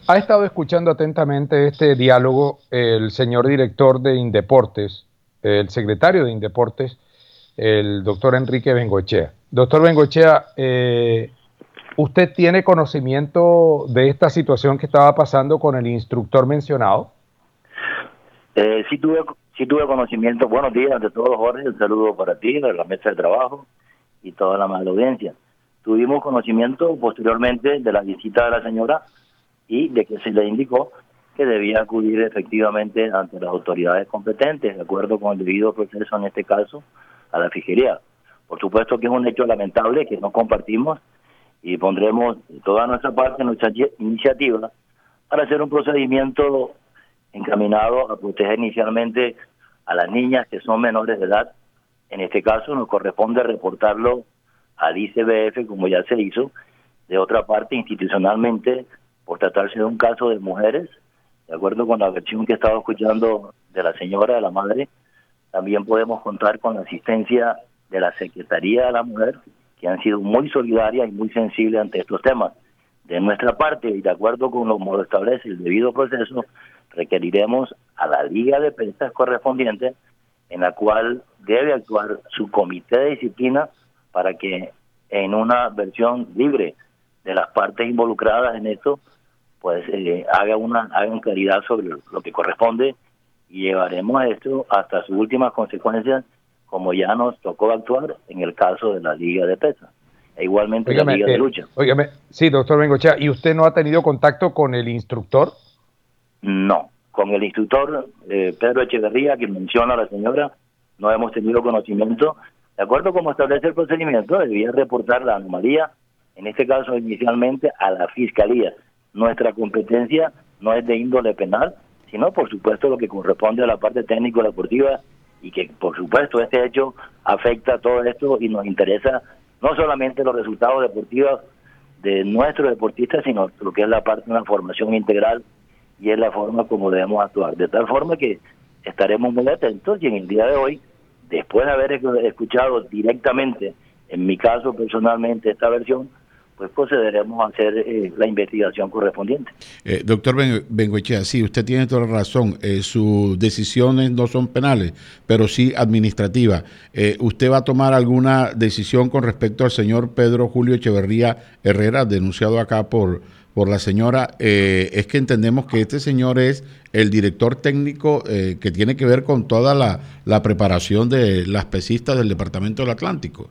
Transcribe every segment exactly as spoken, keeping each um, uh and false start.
Ha estado escuchando atentamente este diálogo el señor director de Indeportes, el secretario de Indeportes, el doctor Enrique Bengoechea. Doctor Bengoechea, eh, ¿usted tiene conocimiento de esta situación que estaba pasando con el instructor mencionado? Eh, sí tuve sí tuve conocimiento. Buenos días ante todo, Jorge. Un saludo para ti, para la mesa de trabajo y toda la mala audiencia. Tuvimos conocimiento posteriormente de la visita de la señora y de que se le indicó que debía acudir efectivamente ante las autoridades competentes, de acuerdo con el debido proceso, en este caso, a la Fiscalía. Por supuesto que es un hecho lamentable que no compartimos y pondremos toda nuestra parte, nuestra iniciativa, para hacer un procedimiento encaminado a proteger inicialmente a las niñas que son menores de edad. En este caso nos corresponde reportarlo al I C B F, como ya se hizo. De otra parte, institucionalmente, por tratarse de un caso de mujeres, de acuerdo con la versión que he estado escuchando de la señora, de la madre, también podemos contar con la asistencia de la Secretaría de la Mujer, que han sido muy solidarias y muy sensibles ante estos temas. De nuestra parte, y de acuerdo con lo que establece el debido proceso, requeriremos a la Liga de Pesas correspondiente, en la cual debe actuar su comité de disciplina para que en una versión libre de las partes involucradas en esto, pues eh, haga una hagan claridad sobre lo que corresponde, y llevaremos esto hasta sus últimas consecuencias, como ya nos tocó actuar en el caso de la Liga de Pesas e igualmente la Óigame, Liga de eh, Lucha. óigame, sí, doctor Bengochea, ¿y usted no ha tenido contacto con el instructor? No, con el instructor eh, Pedro Echeverría, que menciona la señora, no hemos tenido conocimiento. De acuerdo como establece el procedimiento, debía reportar la anomalía, en este caso inicialmente a la Fiscalía. Nuestra competencia no es de índole penal, sino por supuesto lo que corresponde a la parte técnico-deportiva, y que por supuesto este hecho afecta a todo esto y nos interesa no solamente los resultados deportivos de nuestros deportistas, sino lo que es la parte de una formación integral, y es la forma como debemos actuar. De tal forma que estaremos muy atentos, y en el día de hoy, después de haber escuchado directamente, en mi caso personalmente, esta versión, pues procederemos a hacer eh, la investigación correspondiente. Eh, doctor Ben, Bengoechea, sí, usted tiene toda la razón. Eh, sus decisiones no son penales, pero sí administrativas. Eh, ¿Usted va a tomar alguna decisión con respecto al señor Pedro Julio Echeverría Herrera, denunciado acá por, por la señora? Eh, es que entendemos que este señor es el director técnico eh, que tiene que ver con toda la, la preparación de las pesistas del Departamento del Atlántico.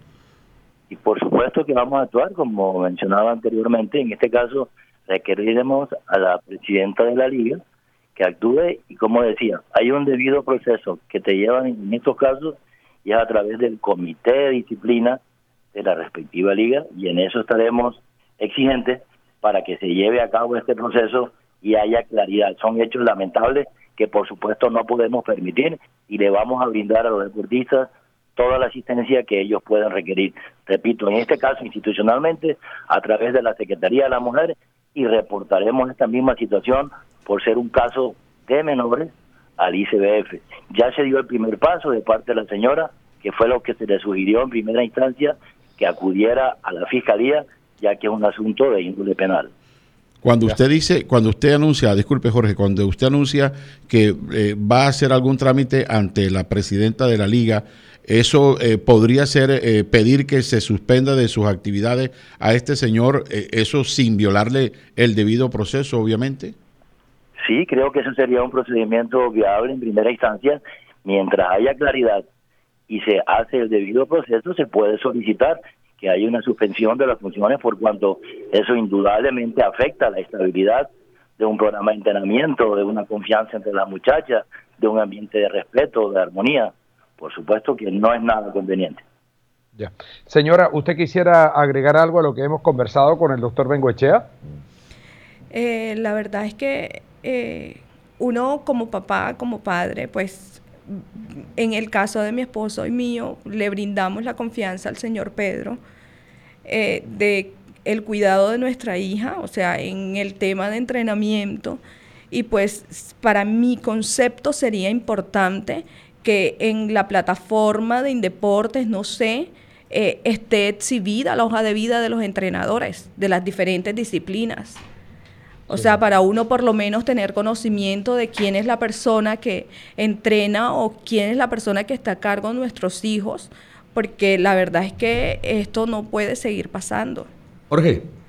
Y por supuesto que vamos a actuar, como mencionaba anteriormente. En este caso requeriremos a la presidenta de la liga que actúe, y como decía, hay un debido proceso que te llevan en estos casos, y es a través del comité de disciplina de la respectiva liga, y en eso estaremos exigentes para que se lleve a cabo este proceso y haya claridad. Son hechos lamentables que por supuesto no podemos permitir, y le vamos a brindar a los deportistas toda la asistencia que ellos puedan requerir. Repito, en este caso institucionalmente, a través de la Secretaría de la Mujer, y reportaremos esta misma situación por ser un caso de menores al I C B F. Ya se dio el primer paso de parte de la señora, que fue lo que se le sugirió en primera instancia, que acudiera a la Fiscalía, ya que es un asunto de índole penal. Cuando usted dice, cuando usted anuncia, disculpe Jorge, cuando usted anuncia que eh, va a hacer algún trámite ante la presidenta de la liga, ¿eso eh, podría ser eh, pedir que se suspenda de sus actividades a este señor, eh, eso sin violarle el debido proceso, obviamente? Sí, creo que eso sería un procedimiento viable en primera instancia. Mientras haya claridad y se hace el debido proceso, se puede solicitar que haya una suspensión de las funciones, por cuanto eso indudablemente afecta la estabilidad de un programa de entrenamiento, de una confianza entre las muchachas, de un ambiente de respeto, de armonía. Por supuesto que no es nada conveniente. Ya. Señora, ¿usted quisiera agregar algo a lo que hemos conversado con el doctor Bengoechea? Eh, la verdad es que eh, uno como papá, como padre, pues en el caso de mi esposo y mío, le brindamos la confianza al señor Pedro eh, de el cuidado de nuestra hija, o sea, en el tema de entrenamiento, y pues para mi concepto sería importante que en la plataforma de Indeportes, no sé, eh, esté exhibida la hoja de vida de los entrenadores de las diferentes disciplinas. O sea, para uno por lo menos tener conocimiento de quién es la persona que entrena o quién es la persona que está a cargo de nuestros hijos, porque la verdad es que esto no puede seguir pasando. Jorge.